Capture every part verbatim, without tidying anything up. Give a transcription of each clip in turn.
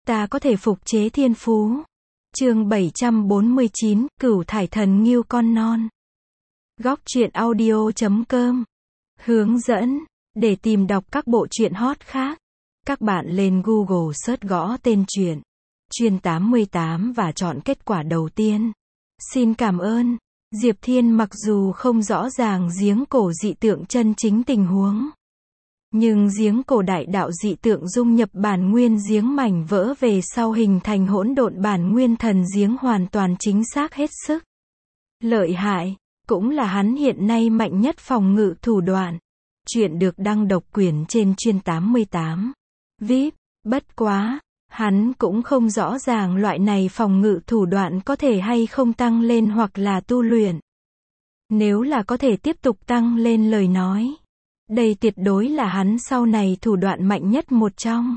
ta có thể phục chế thiên phú. Chương bảy trăm bốn mươi chín, Cửu Thải Thần Ngưu con non. Góc truyện audio chấm com. Hướng dẫn, để tìm đọc các bộ truyện hot khác, các bạn lên Google search gõ tên truyện Chuyên tám mươi tám và chọn kết quả đầu tiên. Xin cảm ơn. Diệp Thiên mặc dù không rõ ràng giếng cổ dị tượng chân chính tình huống, nhưng giếng cổ đại đạo dị tượng dung nhập bản nguyên giếng mảnh vỡ về sau hình thành hỗn độn bản nguyên thần giếng hoàn toàn chính xác hết sức lợi hại, cũng là hắn hiện nay mạnh nhất phòng ngự thủ đoạn. Chuyện được đăng độc quyền trên Chuyên tám mươi tám. vê i pê, bất quá, hắn cũng không rõ ràng loại này phòng ngự thủ đoạn có thể hay không tăng lên hoặc là tu luyện. Nếu là có thể tiếp tục tăng lên lời nói, đây tuyệt đối là hắn sau này thủ đoạn mạnh nhất một trong.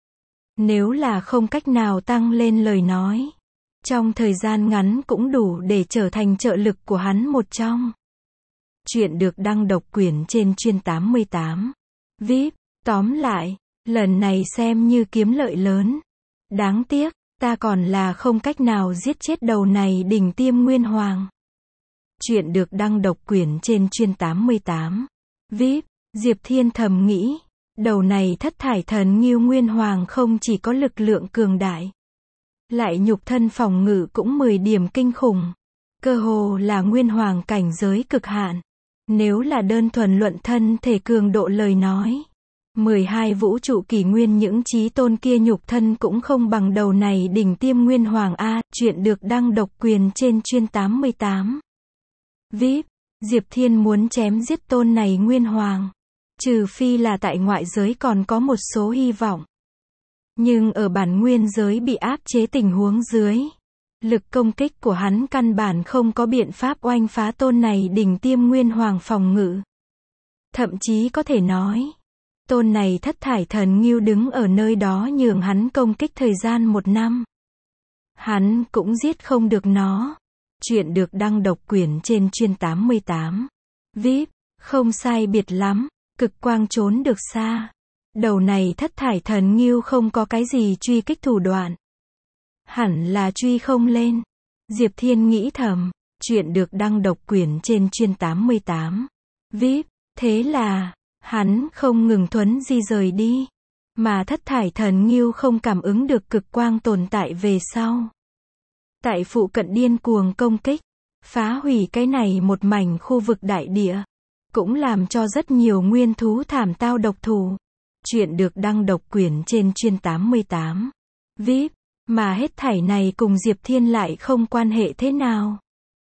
Nếu là không cách nào tăng lên lời nói, trong thời gian ngắn cũng đủ để trở thành trợ lực của hắn một trong. Chuyện được đăng độc quyền trên Chuyên tám mươi tám. vê i pê, tóm lại, lần này xem như kiếm lợi lớn. Đáng tiếc, ta còn là không cách nào giết chết đầu này đỉnh tiêm nguyên hoàng. Chuyện được đăng độc quyền trên Chuyên tám mươi tám. vê i pê, Diệp Thiên thầm nghĩ, đầu này thất thải thần ngưu nguyên hoàng không chỉ có lực lượng cường đại, lại nhục thân phòng ngự cũng mười điểm kinh khủng. Cơ hồ là nguyên hoàng cảnh giới cực hạn. Nếu là đơn thuần luận thân thể cường độ lời nói, mười hai vũ trụ kỷ nguyên những chí tôn kia nhục thân cũng không bằng đầu này đỉnh tiêm nguyên hoàng a. Chuyện được đăng độc quyền trên Chuyên tám mươi tám. vê i pê, Diệp Thiên muốn chém giết tôn này nguyên hoàng, trừ phi là tại ngoại giới còn có một số hy vọng. Nhưng ở bản nguyên giới bị áp chế tình huống dưới, lực công kích của hắn căn bản không có biện pháp oanh phá tôn này đỉnh tiêm nguyên hoàng phòng ngự. Thậm chí có thể nói, tôn này thất thải thần ngưu đứng ở nơi đó nhường hắn công kích thời gian một năm, hắn cũng giết không được nó. Chuyện được đăng độc quyền trên Chuyên tám mươi tám. vê i pê, không sai biệt lắm, cực quang trốn được xa. Đầu này thất thải thần ngưu không có cái gì truy kích thủ đoạn, hẳn là truy không lên. Diệp Thiên nghĩ thầm. Chuyện được đăng độc quyền trên Chuyên tám mươi tám. vê i pê, thế là, hắn không ngừng thuấn di rời đi, mà thất thải thần ngưu không cảm ứng được cực quang tồn tại về sau. Tại phụ cận điên cuồng công kích, phá hủy cái này một mảnh khu vực đại địa, cũng làm cho rất nhiều nguyên thú thảm tao độc thủ. Chuyện được đăng độc quyền trên Chuyên tám mươi tám. vê i pê, mà hết thảy này cùng Diệp Thiên lại không quan hệ thế nào.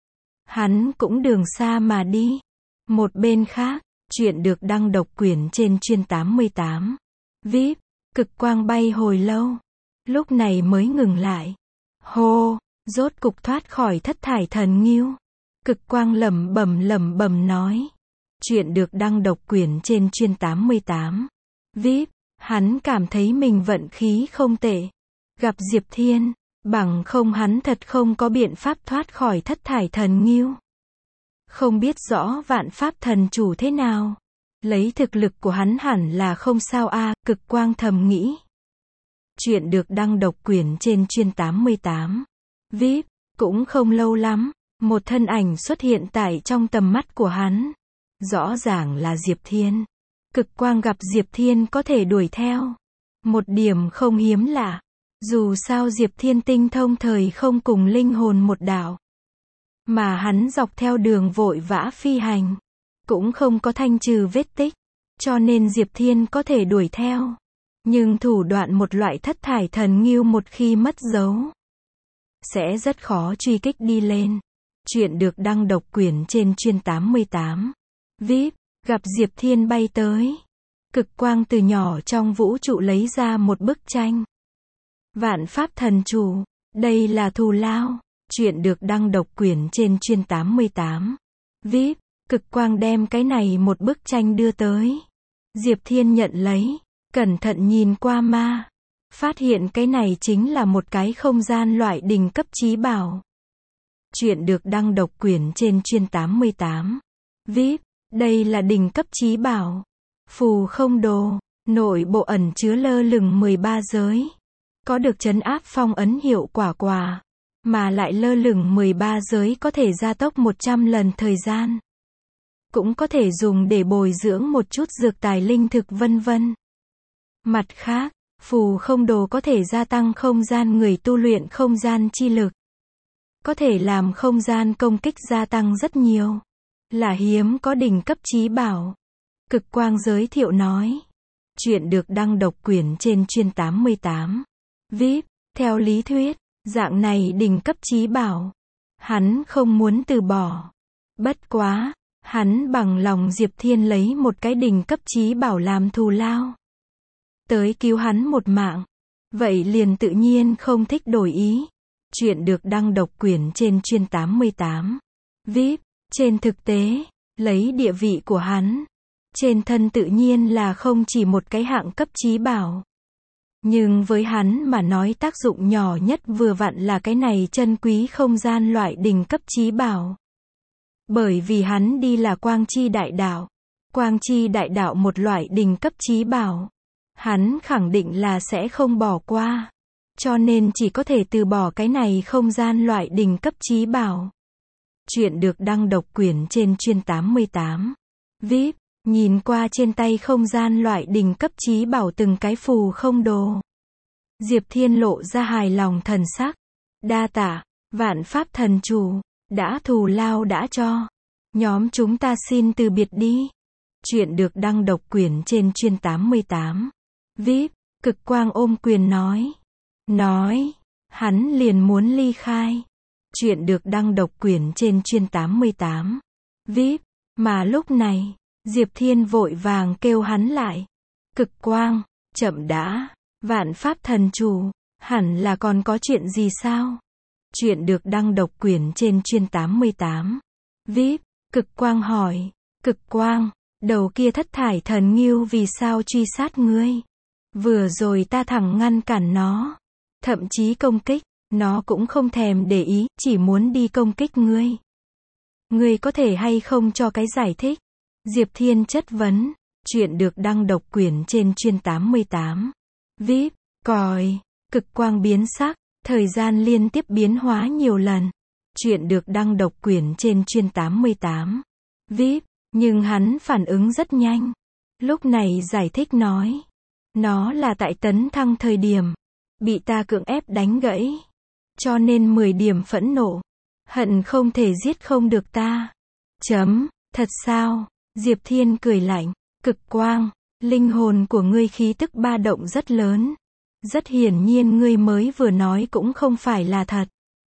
Hắn cũng đường xa mà đi. Một bên khác, chuyện được đăng độc quyền trên Chuyên tám mươi tám. vê i pê, cực quang bay hồi lâu, lúc này mới ngừng lại. Hô, rốt cục thoát khỏi thất thải thần ngưu. Cực quang lẩm bẩm lẩm bẩm nói. Chuyện được đăng độc quyền trên Chuyên tám mươi tám. vê i pê, hắn cảm thấy mình vận khí không tệ. Gặp Diệp Thiên, bằng không hắn thật không có biện pháp thoát khỏi thất thải thần ngưu. Không biết rõ vạn pháp thần chủ thế nào. Lấy thực lực của hắn hẳn là không sao a. Cực quang thầm nghĩ. Chuyện được đăng độc quyền trên Chuyên tám mươi tám. vê i pê, cũng không lâu lắm, một thân ảnh xuất hiện tại trong tầm mắt của hắn. Rõ ràng là Diệp Thiên. Cực quang gặp Diệp Thiên có thể đuổi theo. Một điểm không hiếm lạ. Dù sao Diệp Thiên tinh thông thời không cùng linh hồn một đạo, mà hắn dọc theo đường vội vã phi hành, cũng không có thanh trừ vết tích, cho nên Diệp Thiên có thể đuổi theo. Nhưng thủ đoạn một loại thất thải thần ngưu một khi mất dấu, sẽ rất khó truy kích đi lên. Chuyện được đăng độc quyền trên Chuyên tám mươi tám. vê i pê, gặp Diệp Thiên bay tới. Cực quang từ nhỏ trong vũ trụ lấy ra một bức tranh. Vạn pháp thần chủ, đây là thù lao. Chuyện được đăng độc quyền trên Chuyên tám mươi tám. vê i pê, cực quang đem cái này một bức tranh đưa tới. Diệp Thiên nhận lấy, cẩn thận nhìn qua ma, phát hiện cái này chính là một cái không gian loại đỉnh cấp chí bảo. Chuyện được đăng độc quyền trên Chuyên tám mươi tám. vê i pê, đây là đỉnh cấp chí bảo. Phù không đồ, nội bộ ẩn chứa lơ lửng mười ba giới. có được trấn áp phong ấn hiệu quả quả, mà lại lơ lửng mười ba giới có thể gia tốc một trăm lần thời gian. Cũng có thể dùng để bồi dưỡng một chút dược tài linh thực vân vân. Mặt khác, phù không đồ có thể gia tăng không gian người tu luyện không gian chi lực. Có thể làm không gian công kích gia tăng rất nhiều. Là hiếm có đỉnh cấp chí bảo. Cực Quang giới thiệu nói. Chuyện được đăng độc quyển trên chuyên tám mươi tám. vê i pê, theo lý thuyết, dạng này đỉnh cấp chí bảo. Hắn không muốn từ bỏ. Bất quá, hắn bằng lòng Diệp Thiên lấy một cái đỉnh cấp chí bảo làm thù lao. Tới cứu hắn một mạng. Vậy liền tự nhiên không thích đổi ý. Chuyện được đăng độc quyển trên chuyên tám mươi tám. vê i pê, trên thực tế, lấy địa vị của hắn, trên thân tự nhiên là không chỉ một cái hạng cấp chí bảo. Nhưng với hắn mà nói tác dụng nhỏ nhất vừa vặn là cái này chân quý không gian loại đỉnh cấp chí bảo. Bởi vì hắn đi là Quang Chi Đại Đạo. Quang Chi Đại Đạo một loại đỉnh cấp chí bảo. Hắn khẳng định là sẽ không bỏ qua. Cho nên chỉ có thể từ bỏ cái này không gian loại đỉnh cấp chí bảo. Chuyện được đăng độc quyển trên chuyên tám mươi tám. vê i pê, nhìn qua trên tay không gian loại đỉnh cấp chí bảo từng cái phù không đồ. Diệp Thiên lộ ra hài lòng thần sắc. Đa tạ, Vạn Pháp Thần Chủ, đã thù lao đã cho. Nhóm chúng ta xin từ biệt đi. Chuyện được đăng độc quyển trên chuyên tám mươi tám. vê i pê, Cực Quang ôm quyền nói. Nói, hắn liền muốn ly khai. Chuyện được đăng độc quyển trên chuyên tám mươi tám. vê i pê, mà lúc này, Diệp Thiên vội vàng kêu hắn lại. Cực Quang, chậm đã, Vạn Pháp Thần Chủ, hẳn là còn có chuyện gì sao? Chuyện được đăng độc quyển trên chuyên tám mươi tám. vê i pê, Cực Quang hỏi. Cực Quang, đầu kia thất thải thần ngưu vì sao truy sát ngươi? Vừa rồi ta thẳng ngăn cản nó. Thậm chí công kích, nó cũng không thèm để ý, chỉ muốn đi công kích ngươi. Ngươi có thể hay không cho cái giải thích? Diệp Thiên chất vấn. Chuyện được đăng độc quyển trên chuyên tám mươi tám. vê i pê, còi, Cực Quang biến sắc, thời gian liên tiếp biến hóa nhiều lần. Chuyện được đăng độc quyển trên chuyên tám mươi tám. vê i pê, nhưng hắn phản ứng rất nhanh. Lúc này giải thích nói. Nó là tại tấn thăng thời điểm. Bị ta cưỡng ép đánh gãy. Cho nên mười điểm phẫn nộ. Hận không thể giết không được ta. Chấm, thật sao? Diệp Thiên cười lạnh. Cực Quang, linh hồn của ngươi khí tức ba động rất lớn. Rất hiển nhiên ngươi mới vừa nói cũng không phải là thật.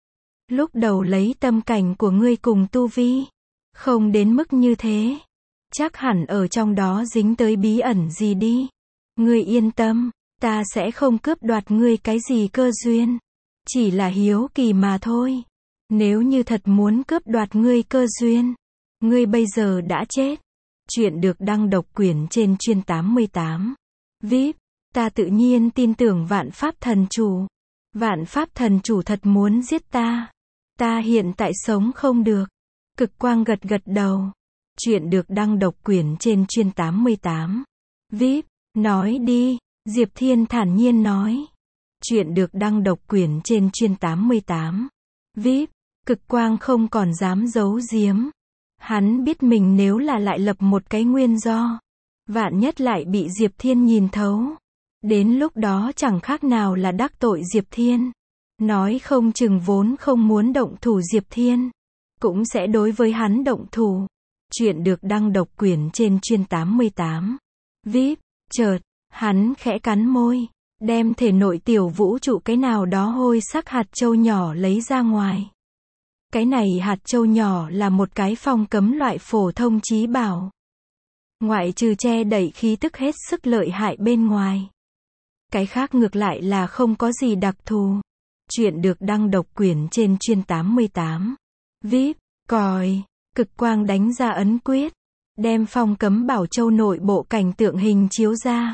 Lúc đầu lấy tâm cảnh của ngươi cùng tu vi. Không đến mức như thế. Chắc hẳn ở trong đó dính tới bí ẩn gì đi. Ngươi yên tâm, ta sẽ không cướp đoạt ngươi cái gì cơ duyên. Chỉ là hiếu kỳ mà thôi. Nếu như thật muốn cướp đoạt ngươi cơ duyên, ngươi bây giờ đã chết. Chuyện được đăng độc quyển trên chuyên tám mươi tám. vê i pê, ta tự nhiên tin tưởng Vạn Pháp Thần Chủ. Vạn Pháp Thần Chủ thật muốn giết ta. Ta hiện tại sống không được. Cực Quang gật gật đầu. Chuyện được đăng độc quyển trên chuyên tám mươi tám. vê i pê, nói đi, Diệp Thiên thản nhiên nói. Chuyện được đăng độc quyển trên chuyên tám mươi tám. vê i pê, Cực Quang không còn dám giấu giếm. Hắn biết mình nếu là lại lập một cái nguyên do, vạn nhất lại bị Diệp Thiên nhìn thấu. Đến lúc đó chẳng khác nào là đắc tội Diệp Thiên. Nói không chừng vốn không muốn động thủ Diệp Thiên, cũng sẽ đối với hắn động thủ. Chuyện được đăng độc quyển trên chuyên tám mươi tám. vê i pê, chợt, hắn khẽ cắn môi, đem thể nội tiểu vũ trụ cái nào đó hôi sắc hạt châu nhỏ lấy ra ngoài. Cái này hạt châu nhỏ là một cái phong cấm loại phổ thông chí bảo. Ngoại trừ che đậy khí tức hết sức lợi hại bên ngoài. Cái khác ngược lại là không có gì đặc thù. Chuyện được đăng độc quyển trên chuyên tám mươi tám. vê i pê, còi, Cực Quang đánh ra ấn quyết. Đem phong cấm bảo châu nội bộ cảnh tượng hình chiếu ra.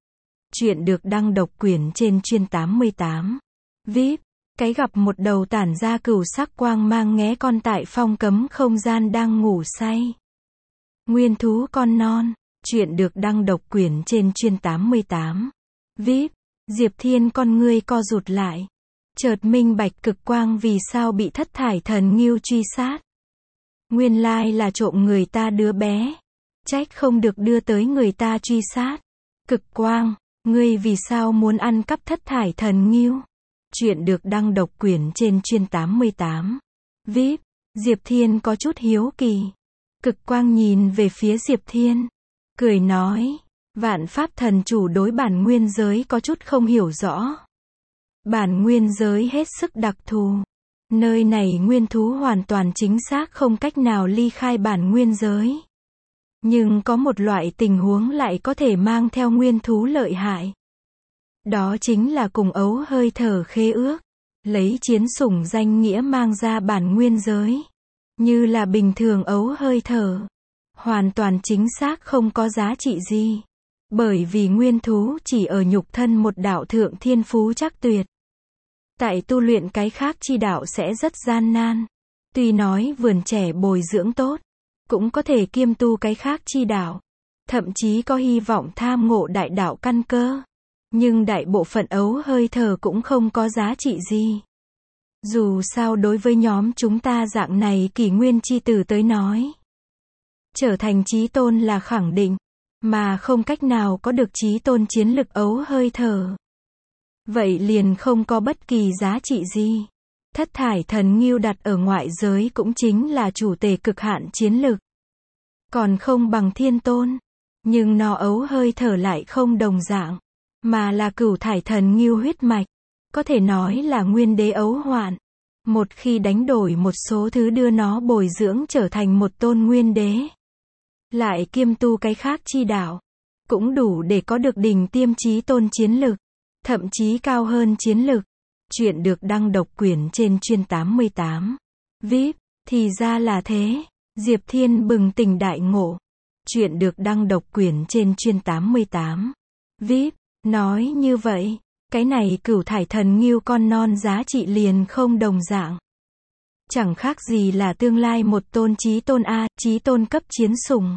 Chuyện được đăng độc quyển trên chuyên tám mươi tám. vê i pê, cái gặp một đầu tản ra cửu sắc quang mang nghé con tại phong cấm không gian đang ngủ say. Nguyên thú con non. Chuyện được đăng độc quyển trên chuyên tám mươi tám. vê i pê, Diệp Thiên con ngươi co rụt lại. Chợt minh bạch cực quang vì sao bị thất thải thần ngưu truy sát. Nguyên lai là trộm người ta đứa bé. Trách không được đưa tới người ta truy sát. Cực quang, ngươi vì sao muốn ăn cắp thất thải thần ngưu? Chuyện được đăng độc quyển trên chuyên tám mươi tám. vê i pê, Diệp Thiên có chút hiếu kỳ. Cực quang nhìn về phía Diệp Thiên. Cười nói, vạn pháp thần chủ đối bản nguyên giới có chút không hiểu rõ. Bản nguyên giới hết sức đặc thù. Nơi này nguyên thú hoàn toàn chính xác không cách nào ly khai bản nguyên giới. Nhưng có một loại tình huống lại có thể mang theo nguyên thú lợi hại. Đó chính là cùng ấu hơi thở khế ước. Lấy chiến sủng danh nghĩa mang ra bản nguyên giới. Như là bình thường ấu hơi thở. Hoàn toàn chính xác không có giá trị gì. Bởi vì nguyên thú chỉ ở nhục thân một đạo thượng thiên phú chắc tuyệt. Tại tu luyện cái khác chi đạo sẽ rất gian nan. Tuy nói vườn trẻ bồi dưỡng tốt, cũng có thể kiêm tu cái khác chi đạo. Thậm chí có hy vọng tham ngộ đại đạo căn cơ. Nhưng đại bộ phận ấu hơi thở cũng không có giá trị gì. Dù sao đối với nhóm chúng ta dạng này kỷ nguyên chi tử tới nói. Trở thành chí tôn là khẳng định. Mà không cách nào có được chí tôn chiến lực ấu hơi thở. Vậy liền không có bất kỳ giá trị gì. Thất thải thần ngưu đặt ở ngoại giới cũng chính là chủ tể cực hạn chiến lực. Còn không bằng thiên tôn. Nhưng nó ấu hơi thở lại không đồng dạng. Mà là cửu thải thần ngưu huyết mạch. Có thể nói là nguyên đế ấu hoạn. Một khi đánh đổi một số thứ đưa nó bồi dưỡng trở thành một tôn nguyên đế. Lại kiêm tu cái khác chi đạo. Cũng đủ để có được đỉnh tiêm chí tôn chiến lực. Thậm chí cao hơn chiến lực. Chuyện được đăng độc quyển trên chuyên tám mươi tám. vê i pê, thì ra là thế. Diệp Thiên bừng tỉnh đại ngộ. Chuyện được đăng độc quyển trên chuyên tám mươi tám. vê i pê, nói như vậy, cái này cửu thải thần ngưu con non giá trị liền không đồng dạng. Chẳng khác gì là tương lai một tôn chí tôn A, chí tôn cấp chiến sủng.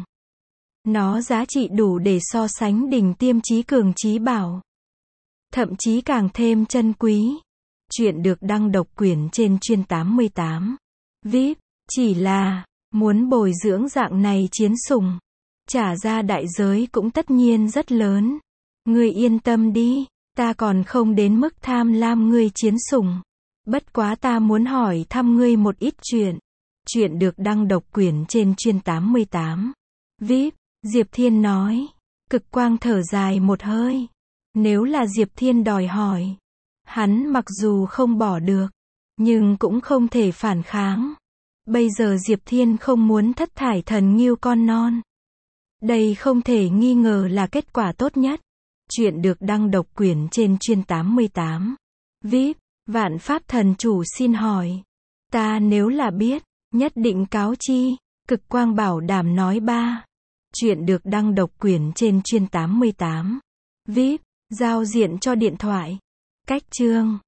Nó giá trị đủ để so sánh đỉnh tiêm chí cường chí bảo. Thậm chí càng thêm chân quý. Chuyện được đăng độc quyển trên chuyên tám mươi tám. vê i pê, chỉ là, muốn bồi dưỡng dạng này chiến sủng. Trả ra đại giới cũng tất nhiên rất lớn. Ngươi yên tâm đi, ta còn không đến mức tham lam ngươi chiến sủng. Bất quá ta muốn hỏi thăm ngươi một ít chuyện. Chuyện được đăng độc quyển trên chuyên tám mươi tám. vê i pê, Diệp Thiên nói. Cực quang thở dài một hơi. Nếu là Diệp Thiên đòi hỏi. Hắn mặc dù không bỏ được. Nhưng cũng không thể phản kháng. Bây giờ Diệp Thiên không muốn thất thải thần ngưu con non. Đây không thể nghi ngờ là kết quả tốt nhất. Chuyện được đăng độc quyển trên chuyên tám mươi tám. vê i pê, vạn pháp thần chủ xin hỏi. Ta nếu là biết, nhất định cáo chi. Cực quang bảo đảm nói ba. Chuyện được đăng độc quyển trên chuyên tám mươi tám. vê i pê, giao diện cho điện thoại. Cách chương.